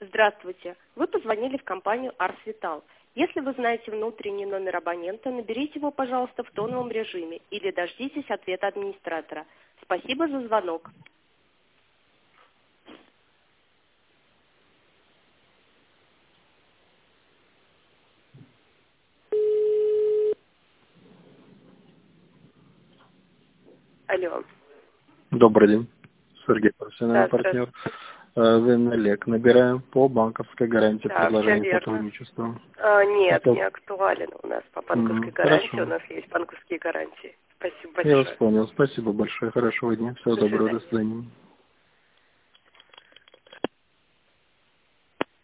Здравствуйте. Вы позвонили в компанию Ars Vital. Если вы знаете внутренний номер абонента, наберите его, пожалуйста, в тоновом режиме или дождитесь ответа администратора. Спасибо за звонок. Алло. Добрый день. Сергей, профессиональный Да, партнер. Олег. Набираем по банковской гарантии да, все предложение верно. сотрудничества. Нет, не актуален у нас по банковской гарантии. У Хорошо. нас есть банковские гарантии. Спасибо Я вас большое. понял. Спасибо большое. Хорошего дня. Всего До доброго. свидания. До свидания.